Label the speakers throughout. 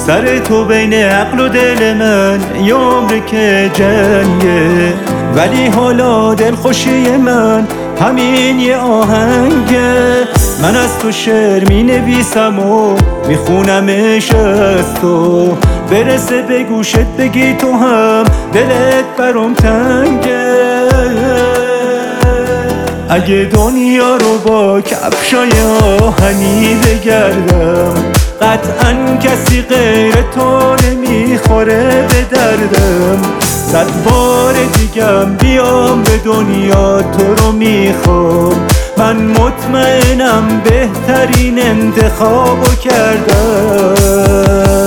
Speaker 1: سر تو بین عقل و دل من یه عمر که جنگه، ولی حالا دلخوشی من همین یه آهنگه. من از تو شعر می نویسم و می خونمش از تو، برسه به گوشت بگی تو هم دلت برام تنگه. اگه دنیا رو با کفشای آهنی بگردم، قطعاً کسی غیر تو نمیخوره به دردم. 100 بار دیگم بیام به دنیا تو رو میخوام، من مطمئنم بهترین انتخابو کردم.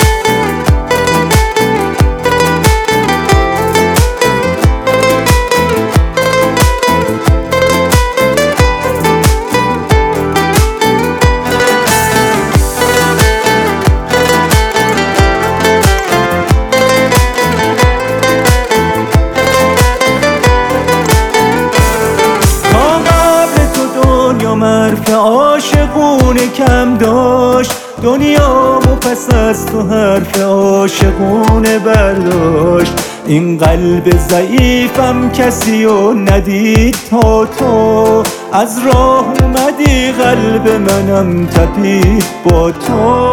Speaker 1: حرف عاشقونه کم داشت دنیامو، پس از تو حرف عاشقونه برداشت. این قلب ضعیفم کسیو ندید تا تو، از راه اومدی قلب منم تپید با تو.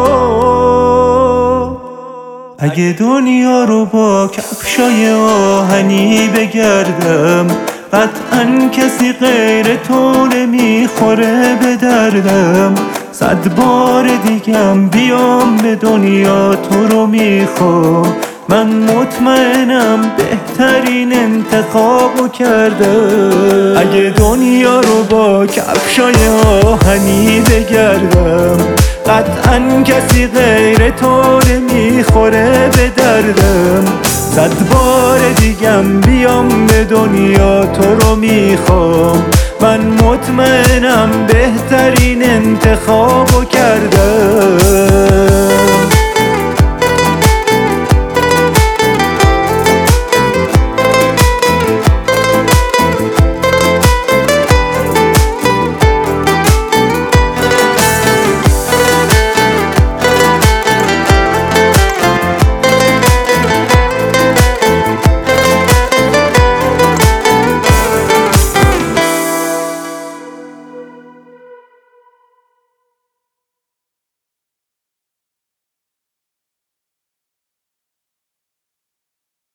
Speaker 1: اگه دنیا رو با کفشای آهنی بگردم، قطعاً کسی غیر تو نمیخوره به دردم. 100 بار دیگم بیام به دنیا تو رو میخوام، من مطمئنم بهترین انتخابو کردم. اگه دنیا رو با کفشای آهنی بگردم، قطعاً کسی غیر تو نمیخوره به دردم. 100 بار دیگم بیام به دنیا تو رو میخوام، من مطمئنم بهترین انتخابو کردم.